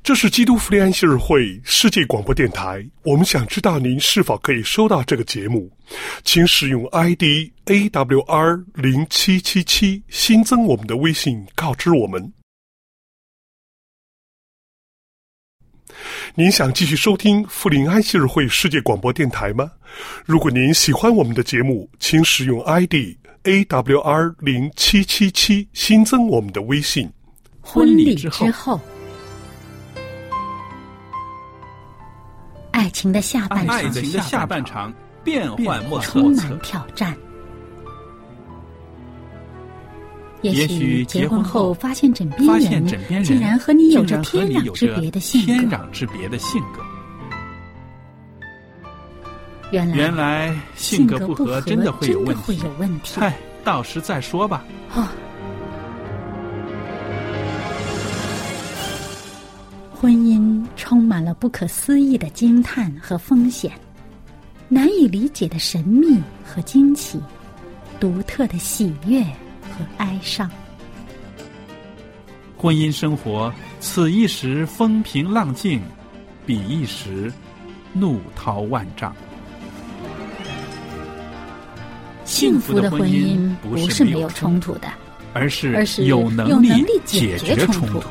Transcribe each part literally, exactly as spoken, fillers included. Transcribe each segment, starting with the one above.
这是基督福临安息日会世界广播电台，我们想知道您是否可以收到这个节目，请使用 I D A W R 零七七七 新增我们的微信告知我们。您想继续收听福临安息日会世界广播电台吗？如果您喜欢我们的节目，请使用 I D A W R 零七七七 新增我们的微信。 婚礼之后，爱情的下半场， 爱情的下半场变幻莫测， 充满挑战。也许结婚后发现枕边人竟然和你有着天壤之别的性格， 天壤之别的性格。 原来原来性格不合真的会有问题。 嗨， 到时再说吧。 哦，婚姻充满了不可思议的惊叹和风险，难以理解的神秘和惊奇，独特的喜悦和哀伤。 婚姻生活，此一时风平浪静，彼一时怒涛万丈。 幸福的婚姻不是没有冲突的， 而是而是有能力解决冲突。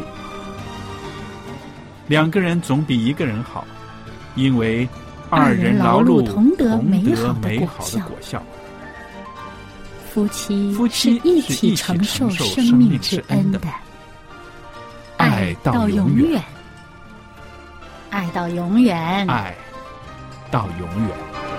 两个人总比一个人好，因为二人劳碌同得美好的果效。夫妻夫妻是一起承受生命之恩的，爱到永远，爱到永远， 爱到永远。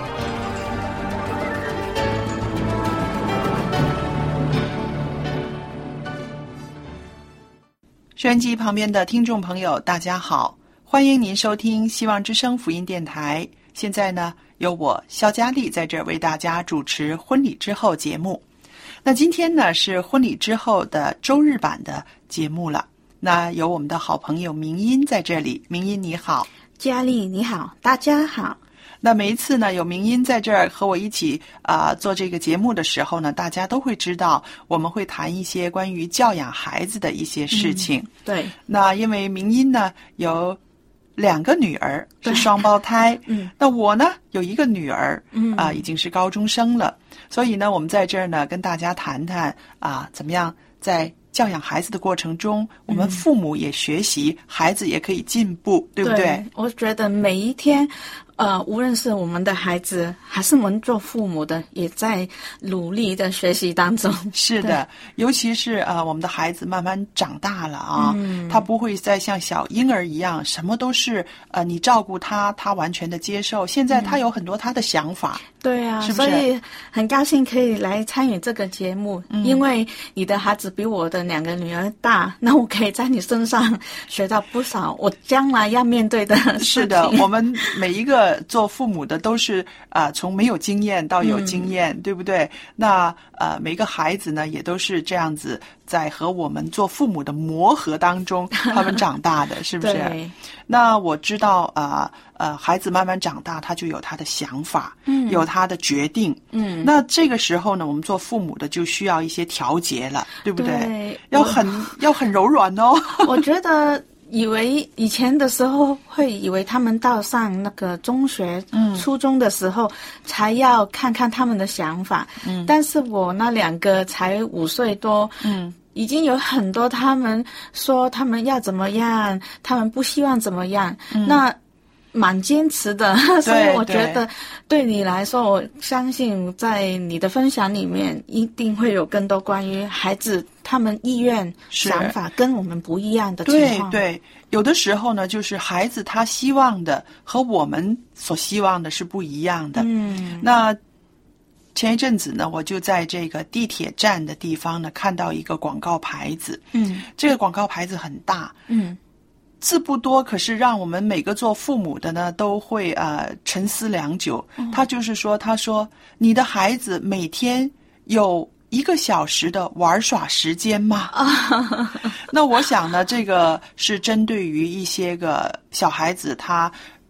收音机旁边的听众朋友大家好，欢迎您收听希望之声福音电台。现在呢，由我肖佳丽在这儿为大家主持婚礼之后节目。那今天呢是婚礼之后的周日版的节目了，那有我们的好朋友明音在这里。明音你好。 佳丽你好，大家好。 那每一次呢，有明音在这儿和我一起啊、呃、做这个节目的时候呢，大家都会知道我们会谈一些关于教养孩子的一些事情。 嗯、对。 那因为明音呢有两个女儿，是双胞胎。嗯。那我呢有一个女儿，嗯啊、呃、已经是高中生了，所以呢我们在这儿呢跟大家谈谈啊、呃、怎么样在教养孩子的过程中，我们父母也学习，嗯、孩子也可以进步，对不对？ 对，我觉得每一天，呃，无论是我们的孩子，还是我们做父母的，也在努力的学习当中。 是的，尤其是呃，我们的孩子慢慢长大了啊，嗯、他不会再像小婴儿一样，什么都是呃你照顾他，他完全的接受。现在他有很多他的想法。嗯对啊， 是不是？ 所以很高兴可以来参与这个节目，嗯、因为你的孩子比我的两个女儿大，那我可以在你身上学到不少我将来要面对的事情。 是的，我们每一个做父母的都是啊、呃，从没有经验到有经验，嗯、对不对？那呃，每个孩子呢，也都是这样子，在和我们做父母的磨合当中，他们长大的，是不是？ 对。 那我知道啊。呃呃，孩子慢慢长大，他就有他的想法，嗯，有他的决定，嗯。那这个时候呢，我们做父母的就需要一些调节了，对不对？ 对， 要很要很柔软哦。 我觉得以为以前的时候会以为他们到上那个中学、嗯、初中的时候才要看看他们的想法，嗯。但是我那两个才五岁多，嗯。已经有很多他们说他们要怎么样，他们不希望怎么样，嗯、那。蛮坚持的，所以我觉得对你来说，我相信在你的分享里面一定会有更多关于孩子他们意愿想法跟我们不一样的情况。 对对，有的时候呢，就是孩子他希望的和我们所希望的是不一样的。嗯，那前一阵子呢，我就在这个地铁站的地方呢看到一个广告牌子。嗯，这个广告牌子很大。嗯。字不多，可是让我们每个做父母的呢都会呃沉思良久。嗯、他就是说，他说你的孩子每天有一个小时的玩耍时间吗？那我想呢，这个是针对于一些个小孩子他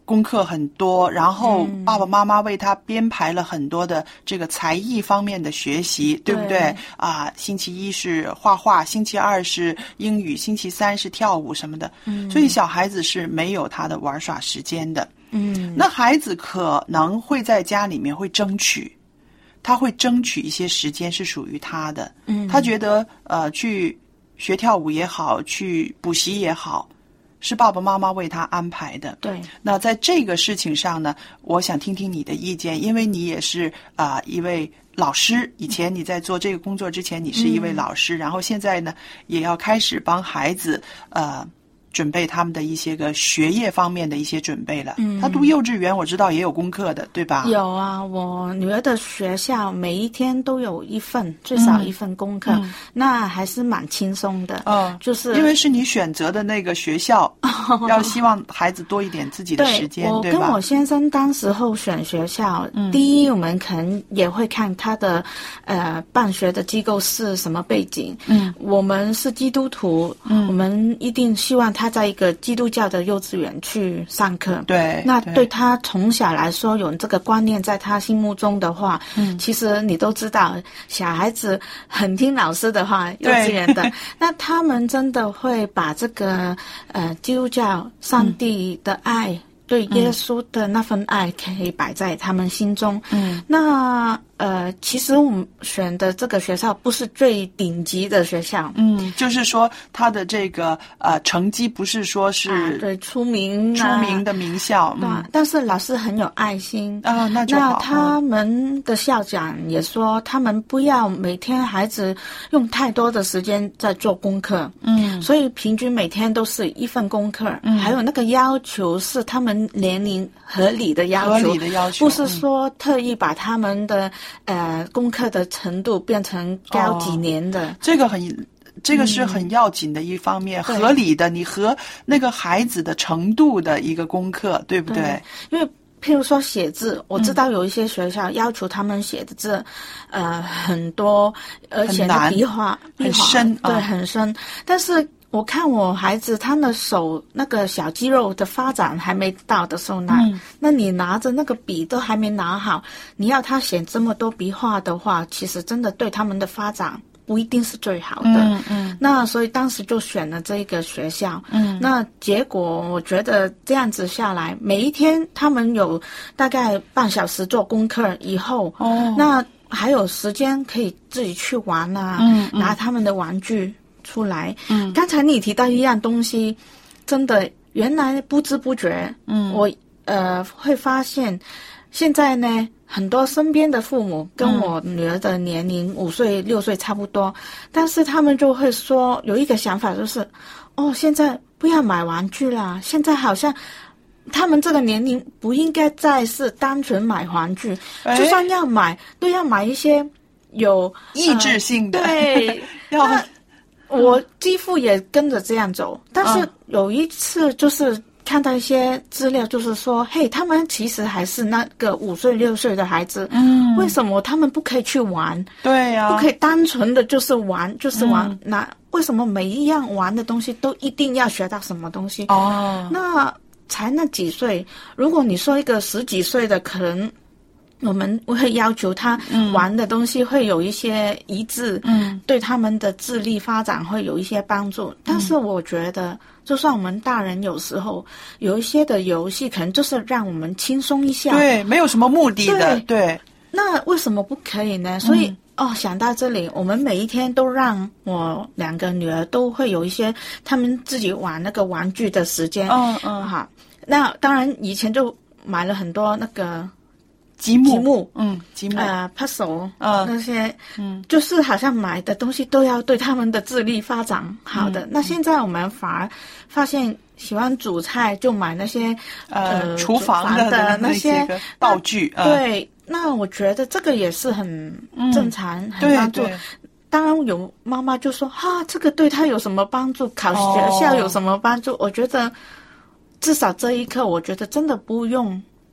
功课很多，然后爸爸妈妈为他编排了很多的这个才艺方面的学习，对不对？啊，星期一是画画，星期二是英语，星期三是跳舞什么的。嗯，所以小孩子是没有他的玩耍时间的。嗯，那孩子可能会在家里面会争取，他会争取一些时间是属于他的。嗯，他觉得呃去学跳舞也好，去补习也好，是爸爸妈妈为他安排的。 对， 那在这个事情上呢，我想听听你的意见，因为你也是啊、呃、一位老师，以前你在做这个工作之前，你是一位老师，嗯、然后现在呢，也要开始帮孩子呃准备他们的一些个学业方面的一些准备了。嗯，他读幼稚园，我知道也有功课的，对吧？ 有啊，我女儿的学校每一天都有一份，最少一份功课，嗯、那还是蛮轻松的。哦，就是因为是你选择的那个学校，要希望孩子多一点自己的时间，对吧？ 我跟我先生当时候选学校，嗯、第一我们可能也会看他的呃办学的机构是什么背景。嗯，我们是基督徒，嗯、我们一定希望他。他在一个基督教的幼稚园去上课， 对， 那对他从小来说有这个观念在他心目中的话，嗯，其实你都知道，小孩子很听老师的话，幼稚园的，那他们真的会把这个呃基督教上帝的爱。嗯对耶稣的那份爱可以摆在他们心中。嗯，那呃，其实我们选的这个学校不是最顶级的学校。嗯， 就是说他的这个呃成绩不是说是、 啊、对出名、 啊、出名的名校。 对、嗯，但是老师很有爱心啊，那就好。 那他们的校长也说，他们不要每天孩子用太多的时间在做功课。嗯，所以平均每天都是一份功课。嗯，还有那个要求是他们年龄合理的要求， 合理的要求， 不是说特意把他们的、嗯、呃功课的程度变成高几年的。 哦、这个很，这个是很要紧的一方面，嗯、合理的，你和那个孩子的程度的一个功课，对不对？对， 因为譬如说写字，我知道有一些学校要求他们写的字，嗯、呃很多，而且笔画笔画很深， 对，很深，但是。我看我孩子他的手那个小肌肉的发展还没到的时候呢、嗯，那你拿着那个笔都还没拿好，你要他写这么多笔画的话，其实真的对他们的发展不一定是最好的。嗯嗯。那所以当时就选了这个学校。嗯。那结果我觉得这样子下来，每一天他们有大概半小时做功课以后，哦，那还有时间可以自己去玩啊，嗯嗯拿他们的玩具。出来，嗯，刚才你提到一样东西，真的原来不知不觉，嗯，我呃会发现，现在呢，很多身边的父母跟我女儿的年龄五岁六岁差不多，但是他们就会说有一个想法就是，哦，现在不要买玩具啦，现在好像。他们这个年龄不应该再是单纯买玩具，就算要买，都要买一些有益智性的， 呃、对， 要。 我继父也跟着这样走，但是有一次就是看到一些资料，就是说，嘿，他们其实还是那个五岁六岁的孩子，嗯，为什么他们不可以去玩？ 对呀、啊， 不可以单纯的就是玩，就是玩。嗯、那为什么每一样玩的东西都一定要学到什么东西？哦，那才那几岁，如果你说一个十几岁的，可能。我们会要求他玩的东西会有一些一致，嗯，对他们的智力发展会有一些帮助。嗯、但是我觉得，就算我们大人有时候有一些的游戏，可能就是让我们轻松一下， 对，没有什么目的的，对。对那为什么不可以呢？所以、嗯、哦，想到这里，我们每一天都让我两个女儿都会有一些他们自己玩那个玩具的时间，嗯嗯，好。那当然，以前就买了很多那个。 积木， 积木， 嗯，积木， 呃 ，puzzle， 呃，那些，嗯，就是好像买的东西都要对他们的智力发展好的。嗯、那现在我们反而发现，喜欢煮菜就买那些呃厨房的, 的那些道具。 那对，那我觉得这个也是很正常，嗯、很帮助。 对对当然有妈妈就说哈，这个对他有什么帮助？考学校有什么帮助？哦、我觉得至少这一刻，我觉得真的不用。嗯，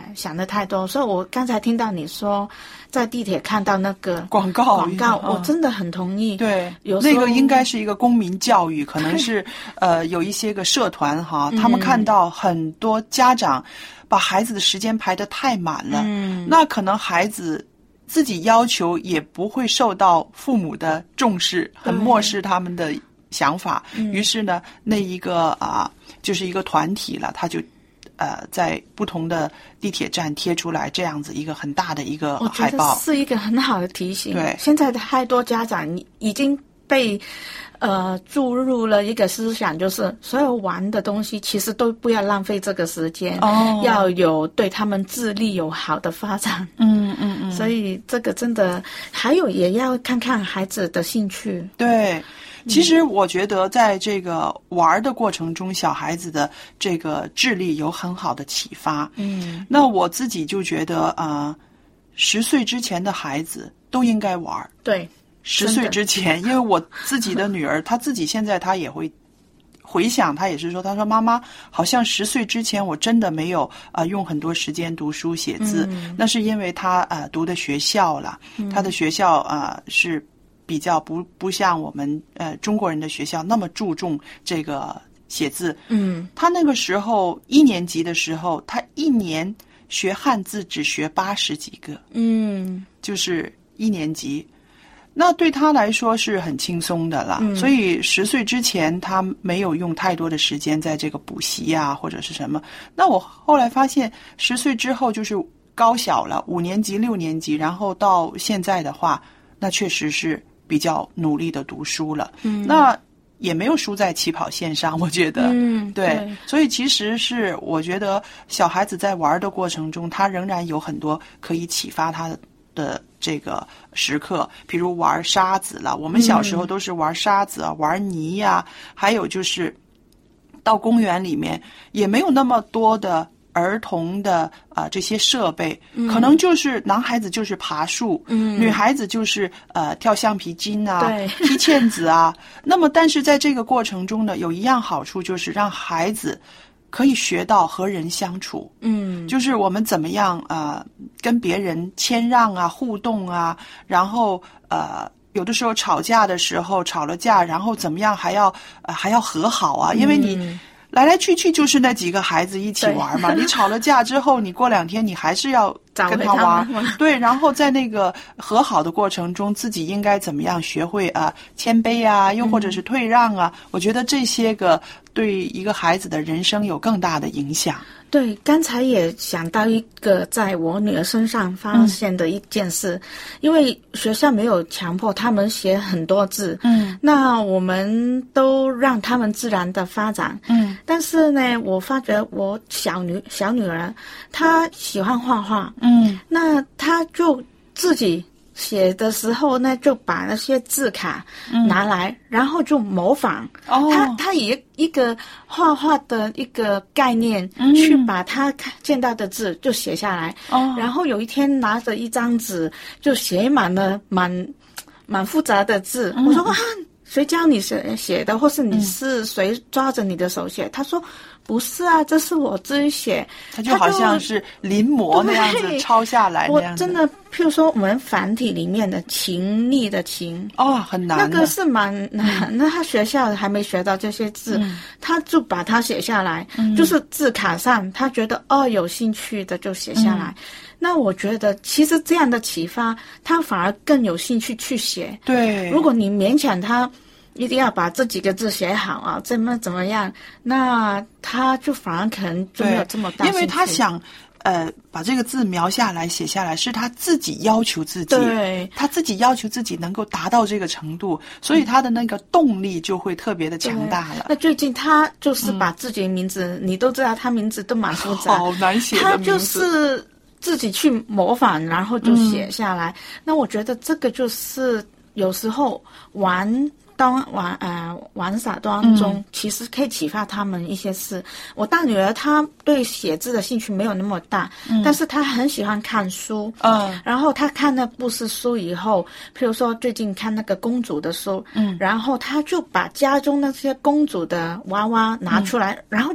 想的太多。所以我刚才听到你说在地铁看到那个广告广告， 嗯、 我真的很同意。 对， 有时候那个应该是一个公民教育，可能是呃有一些个社团哈，他们看到很多家长把孩子的时间排得太满了，嗯，那可能孩子自己要求也不会受到父母的重视，很漠视他们的想法。于是呢，那一个啊、呃，就是一个团体了，他就呃在不同的地铁站贴出来这样子一个很大的一个海报， 我觉得是一个很好的提醒。 对， 现在的太多家长已经被呃注入了一个思想，就是所有玩的东西其实都不要浪费这个时间，哦，要有对他们智力有好的发展。 嗯嗯嗯， 所以这个真的还有也要看看孩子的兴趣。 对。其实我觉得在这个玩的过程中，小孩子的这个智力有很好的启发。嗯，那我自己就觉得啊，十岁之前的孩子都应该玩。 对， 十岁之前，因为我自己的女儿，她自己现在她也会回想，她也是说，她说妈妈，好像十岁之前我真的没有啊、呃、用很多时间读书写字，嗯、那是因为她呃读的学校了，嗯、她的学校啊、呃、是。比较不不像我们呃中国人的学校那么注重这个写字。嗯，他那个时候一年级的时候，他一年学汉字只学八十几个。嗯，就是一年级，那对他来说是很轻松的了。嗯、所以十岁之前他没有用太多的时间在这个补习啊或者是什么。那我后来发现，十岁之后就是高小了，五年级、六年级，然后到现在的话，那确实是。比较努力的读书了，嗯，那也没有输在起跑线上，我觉得，嗯，对，对，所以其实是我觉得小孩子在玩的过程中，他仍然有很多可以启发他的的这个时刻，比如玩沙子了，我们小时候都是玩沙子啊，嗯、玩泥呀、啊，还有就是到公园里面也没有那么多的。儿童的啊、呃、这些设备，嗯、可能就是男孩子就是爬树，嗯、女孩子就是呃跳橡皮筋啊，踢毽子啊。那么，但是在这个过程中呢，有一样好处就是让孩子可以学到和人相处，嗯，就是我们怎么样啊、呃、跟别人谦让啊、互动啊，然后呃。有的时候吵架的时候吵了架，然后怎么样还要呃还要和好啊，因为你。嗯来来去去就是那几个孩子一起玩嘛，你吵了架之后，你过两天你还是要跟他玩，对，然后在那个和好的过程中，自己应该怎么样学会啊、呃、谦卑啊，又或者是退让啊，嗯、我觉得这些个对一个孩子的人生有更大的影响。 对，刚才也想到一个在我女儿身上发现的一件事，嗯、因为学校没有强迫他们写很多字，嗯，那我们都让他们自然的发展，嗯，但是呢，我发觉我小女小女儿她喜欢画画，嗯，那她就自己。写的时候呢，就把那些字卡拿来，嗯、然后就模仿。哦，他他以一个画画的一个概念，嗯、去把他见到的字就写下来。哦，然后有一天拿着一张纸，就写满了满蛮复杂的字。嗯、我说啊，谁教你写写的，或是你是谁抓着你的手写？嗯、他说。不是啊，这是我自己写， 他就好像是临摹那样子抄下来那样子。 我真的，譬如说我们繁体里面的情力的情， 哦，很难。 那个是蛮难。嗯、那他学校还没学到这些字，嗯、他就把它写下来，嗯、就是字卡上，他觉得哦有兴趣的就写下来。嗯、那我觉得其实这样的启发，他反而更有兴趣去写。 对， 如果你勉强他。一定要把这几个字写好啊，怎么怎么样？那他就反而可能就没有这么大兴趣， 因为他想，呃，把这个字描下来、写下来，是他自己要求自己， 对， 他自己要求自己能够达到这个程度，所以他的那个动力就会特别的强大了。 那最近他就是把自己的名字，嗯、你都知道，他名字都蛮复杂， 好难写的名字， 他就是自己去模仿，然后就写下来。嗯、那我觉得这个就是有时候玩。当玩呃玩耍当中，嗯、其实可以启发他们一些事。我大女儿她对写字的兴趣没有那么大，嗯、但是她很喜欢看书。嗯，然后她看那故事书以后，譬如说最近看那个公主的书，嗯，然后她就把家中那些公主的娃娃拿出来，嗯、然后就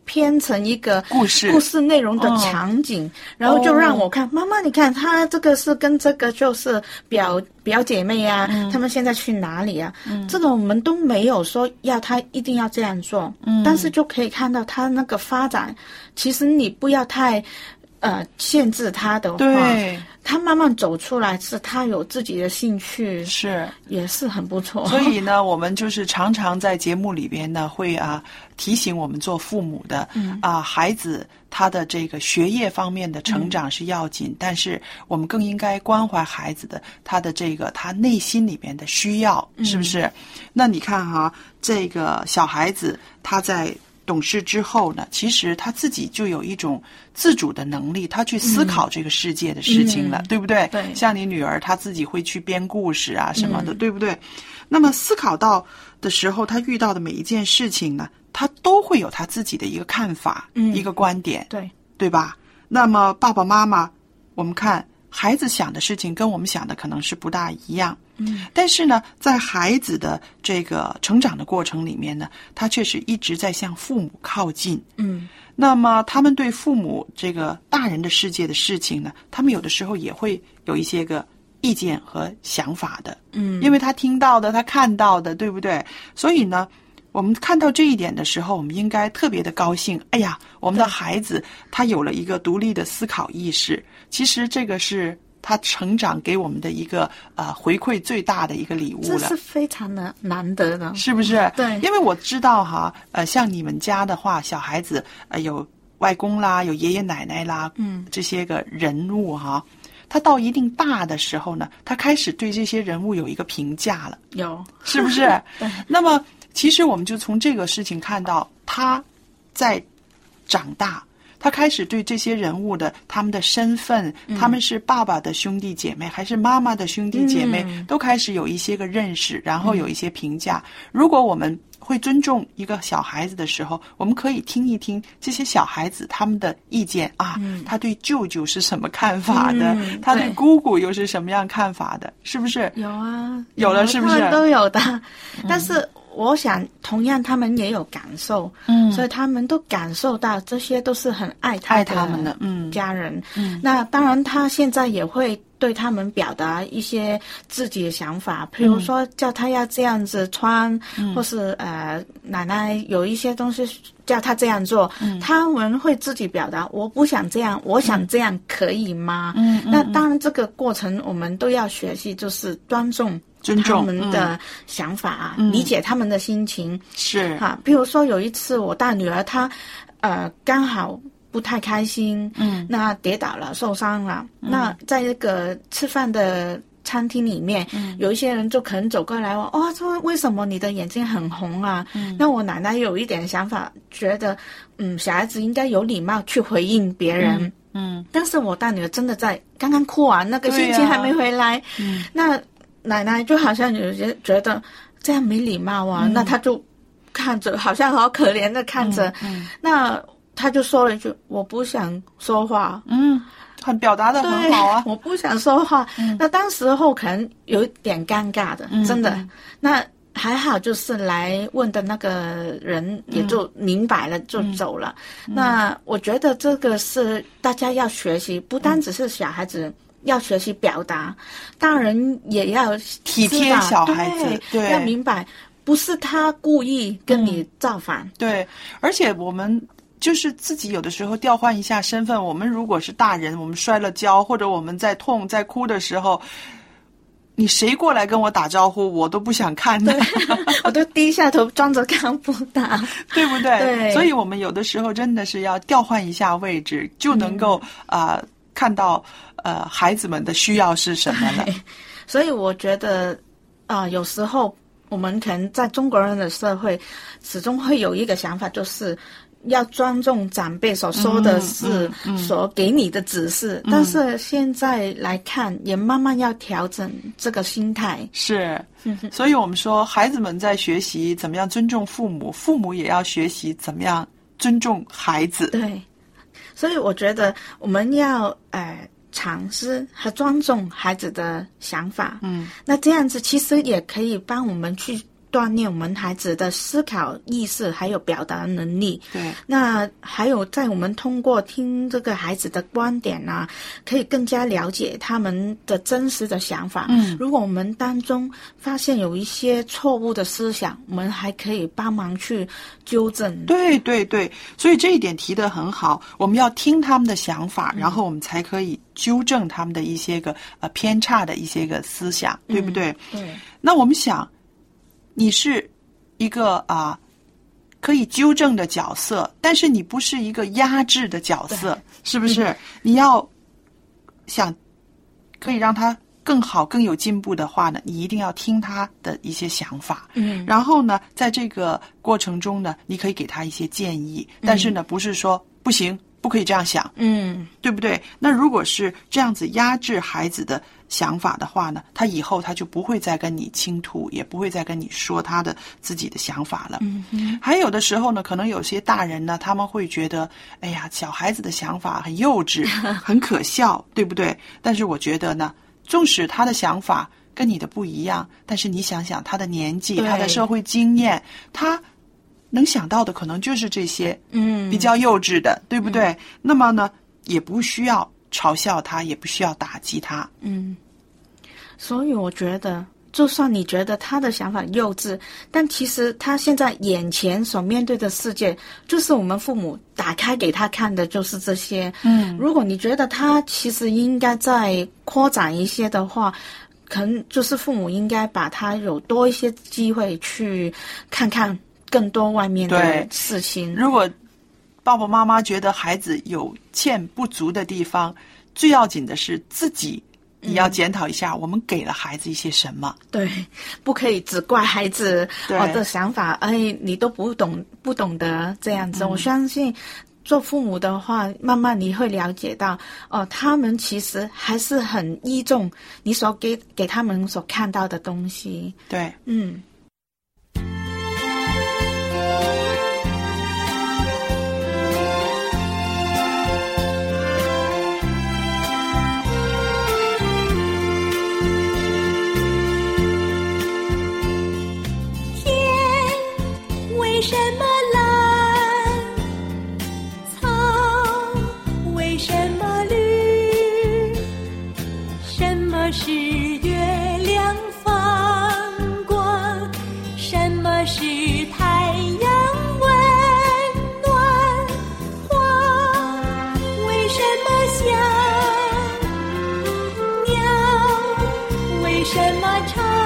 编成一个故事故事内容的场景，嗯、然后就让我看，妈妈，你看他这个是跟这个就是表表姐妹啊，嗯、他们现在去哪里啊？嗯、这个我们都没有说要他一定要这样做，嗯、但是就可以看到他那个发展，其实你不要太呃限制他的话， 对， 他慢慢走出来，是他有自己的兴趣， 是也是很不错。 所以呢，我们就是常常在节目里边呢，会啊提醒我们做父母的，嗯啊，孩子他的这个学业方面的成长是要紧，嗯、但是我们更应该关怀孩子的他的这个他内心里边的需要，是不是？嗯、那你看哈，这个小孩子他在懂事之后呢，其实他自己就有一种自主的能力，他去思考这个世界的事情了，嗯、对不对？ 对。 像你女儿，她自己会去编故事啊什么的，嗯、对不对？那么思考到的时候，他遇到的每一件事情呢，他都会有他自己的一个看法，嗯、一个观点， 对， 对吧？那么爸爸妈妈，我们看孩子想的事情跟我们想的可能是不大一样。嗯，但是呢，在孩子的这个成长的过程里面呢，他确实一直在向父母靠近。嗯，那么他们对父母这个大人的世界的事情呢，他们有的时候也会有一些个意见和想法的。嗯，因为他听到的，他看到的，对不对？所以呢，我们看到这一点的时候，我们应该特别的高兴。哎呀，我们的孩子他有了一个独立的思考意识。其实这个是他成长给我们的一个呃回馈最大的一个礼物了， 这是非常的难得的， 是不是？ 对， 因为我知道哈，呃，像你们家的话，小孩子呃有外公啦，有爷爷奶奶啦，嗯，这些个人物哈，他到一定大的时候呢，他开始对这些人物有一个评价了， 有， 是不是？ 对。 那么其实我们就从这个事情看到，他在长大。他开始对这些人物的他们的身份，嗯、他们是爸爸的兄弟姐妹还是妈妈的兄弟姐妹，嗯、都开始有一些个认识，然后有一些评价。嗯、如果我们会尊重一个小孩子的时候，我们可以听一听这些小孩子他们的意见啊，嗯、他对舅舅是什么看法的，嗯、他对姑姑又是什么样看法的，是不是？ 有啊， 有了，是不是？ 他们都有的，嗯、但是。我想同样他们也有感受，嗯，所以他们都感受到这些都是很爱他的爱他们的嗯家人，嗯，那当然他现在也会对他们表达一些自己的想法，比如说叫他要这样子穿，嗯、或是呃奶奶有一些东西叫他这样做，嗯、他们会自己表达我不想这样，我想这样可以吗？嗯，那当然这个过程我们都要学习，就是尊重。 尊重他们的想法啊，嗯、理解他们的心情是哈。比如说有一次我大女儿她呃刚好不太开心，嗯，那跌倒了受伤了，嗯、那在那个吃饭的餐厅里面，嗯、有一些人就可能走过来问，哦，说为什么你的眼睛很红啊？嗯、那我奶奶有一点想法，觉得嗯小孩子应该有礼貌去回应别人。嗯，嗯但是我大女儿真的在刚刚哭完，那个心情还没回来，啊嗯、那。奶奶就好像有些觉得这样没礼貌啊，嗯、那他就看着好像好可怜的看着，嗯嗯、那他就说了一句：“我不想说话。”嗯， 很表达的很好啊， 我不想说话。嗯、那当时候可能有点尴尬的，嗯、真的。嗯、那还好，就是来问的那个人也就明白了，嗯、就走了。嗯、那我觉得这个是大家要学习，不单只是小孩子。要学习表达，大人也要体贴小孩子， 对，对要明白，不是他故意跟你造反， 嗯、对，而且我们就是自己有的时候调换一下身份，我们如果是大人，我们摔了跤，或者我们在痛在哭的时候，你谁过来跟我打招呼，我都不想看的， 我都低下头装着看不到， 对不对？ 对， 所以我们有的时候真的是要调换一下位置，就能够啊、嗯呃、看到。呃，孩子们的需要是什么呢？ 所以我觉得，啊、呃，有时候我们可能在中国人的社会，始终会有一个想法，就是要尊重长辈所说的事，嗯嗯嗯、所给你的指示。嗯、但是现在来看，也慢慢要调整这个心态。 是，所以我们说，孩子们在学习怎么样尊重父母，父母也要学习怎么样尊重孩子。 对，所以我觉得我们要呃。尝试和尊重孩子的想法，嗯，那这样子其实也可以帮我们去锻炼我们孩子的思考意识还有表达能力。 对， 那还有在我们通过听这个孩子的观点啊，可以更加了解他们的真实的想法。 嗯， 如果我们当中发现有一些错误的思想，我们还可以帮忙去纠正。 对对对，所以这一点提得很好，我们要听他们的想法，嗯、然后我们才可以纠正他们的一些个呃偏差的一些个思想，对不对？ 嗯、对。 那我们想，你是一个啊、呃、可以纠正的角色，但是你不是一个压制的角色，是不是？嗯、你要想可以让他更好、更有进步的话呢，你一定要听他的一些想法。 嗯， 然后呢，在这个过程中呢，你可以给他一些建议，但是呢，不是说不行，不可以这样想， 嗯， 对不对？那如果是这样子压制孩子的想法的话呢，他以后他就不会再跟你倾吐，也不会再跟你说他的自己的想法了。 嗯哼， 还有的时候呢，可能有些大人呢，他们会觉得，哎呀，小孩子的想法很幼稚，很可笑，对不对？但是我觉得呢，纵使他的想法跟你的不一样，但是你想想他的年纪，他的社会经验，他能想到的可能就是这些， 嗯， 比较幼稚的，对不对？嗯、那么呢，也不需要嘲笑他，也不需要打击他。 嗯，所以我觉得，就算你觉得他的想法幼稚，但其实他现在眼前所面对的世界，就是我们父母打开给他看的，就是这些。 嗯， 如果你觉得他其实应该再扩展一些的话，可能就是父母应该把他有多一些机会去看看更多外面的事情。 如果爸爸妈妈觉得孩子有欠不足的地方，最要紧的是自己也要检讨一下，我们给了孩子一些什么。 嗯、对，不可以只怪孩子我的想法，哎，你都不懂不懂得这样子。嗯、我相信做父母的话，慢慢你会了解到，哦、呃，他们其实还是很依重你所给给他们所看到的东西。 对， 嗯。 为什么蓝？草为什么绿？什么是月亮放光？什么是太阳温暖？花为什么香？鸟为什么唱？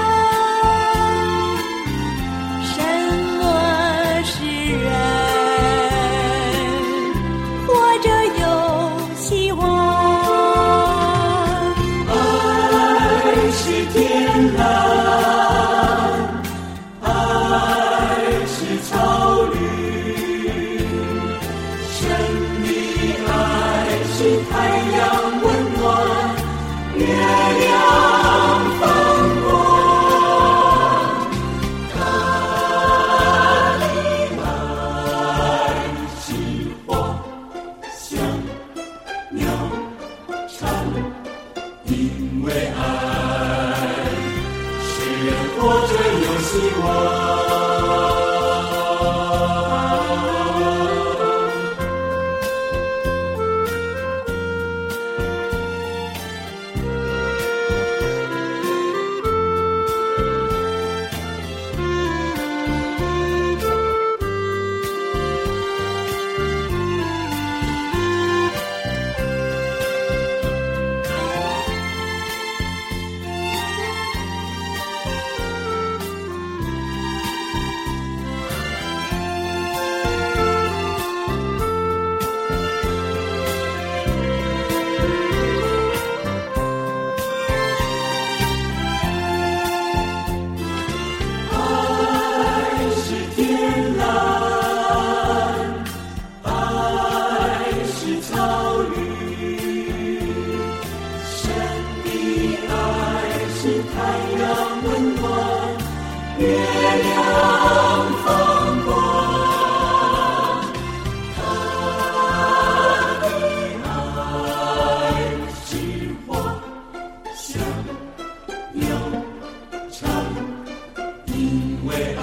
因为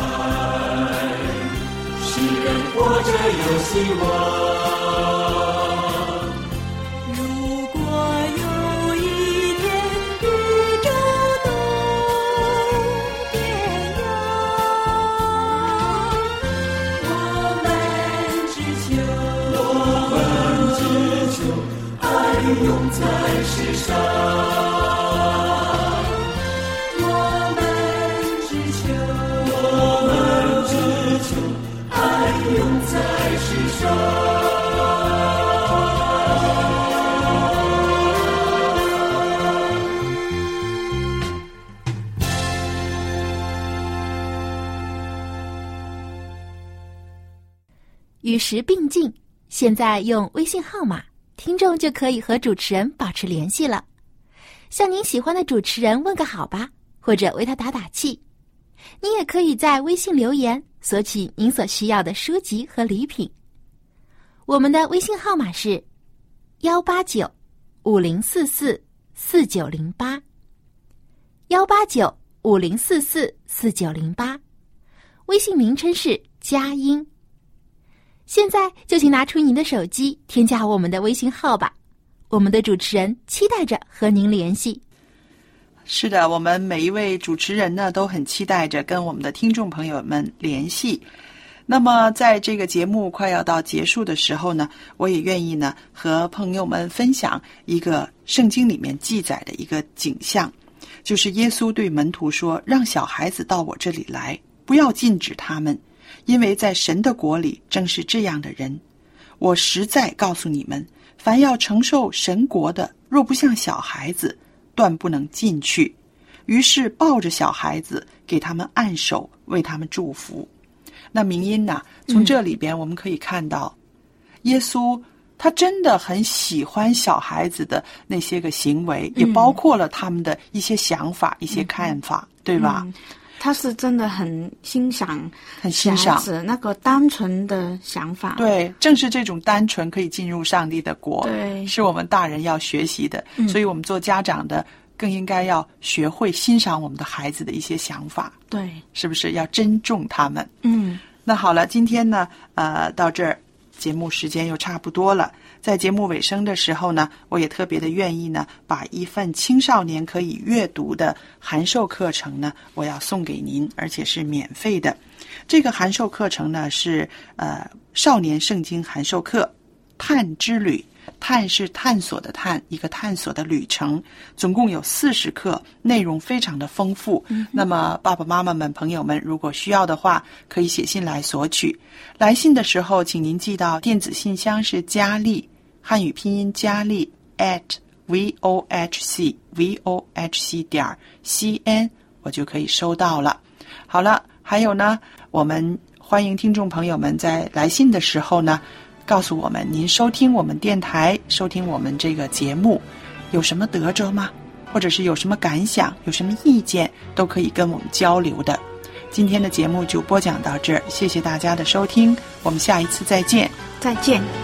望。如果有一天宇宙都变样，我们只求，我们只求爱永在世上。我们只求，我们只求爱永在世上。 与时并进，现在用微信号码，听众就可以和主持人保持联系了。向您喜欢的主持人问个好吧，或者为他打打气。你也可以在微信留言索取您所需要的书籍和礼品。我们的微信号码是幺八九五零四四四九零八，幺八九五零四四四九零八，微信名称是佳音。现在就请拿出您的手机，添加我们的微信号吧。我们的主持人期待着和您联系。 是的，我们每一位主持人呢，都很期待着跟我们的听众朋友们联系。那么在这个节目快要到结束的时候呢，我也愿意呢和朋友们分享一个圣经里面记载的一个景象，就是耶稣对门徒说，让小孩子到我这里来，不要禁止他们，因为在神的国里正是这样的人。我实在告诉你们，凡要承受神国的，若不像小孩子，断不能进去。于是抱着小孩子，给他们按手，为他们祝福。那明音呢、啊、从这里边我们可以看到、嗯、耶稣他真的很喜欢小孩子的那些个行为、嗯、也包括了他们的一些想法、嗯、一些看法、嗯、对吧、嗯， 他是真的很欣赏很欣赏那个单纯的想法。 对，正是这种单纯可以进入上帝的国， 对， 是我们大人要学习的、嗯、所以我们做家长的更应该要学会欣赏我们的孩子的一些想法。 对， 是不是要珍重他们？ 嗯， 那好了，今天呢呃，到这儿节目时间又差不多了。在节目尾声的时候呢，我也特别的愿意呢，把一份青少年可以阅读的函授课程呢，我要送给您，而且是免费的。这个函授课程呢是呃少年圣经函授课探之旅，探是探索的探，一个探索的旅程，总共有四十课，内容非常的丰富、嗯、那么爸爸妈妈们朋友们如果需要的话，可以写信来索取。来信的时候请您寄到电子信箱是佳丽，汉语拼音佳丽 at vohc vohc 点 cn， 我就可以收到了。好了，还有呢，我们欢迎听众朋友们在来信的时候呢，告诉我们您收听我们电台，收听我们这个节目有什么得着吗？或者是有什么感想，有什么意见，都可以跟我们交流的。今天的节目就播讲到这儿，谢谢大家的收听，我们下一次再见。 再见。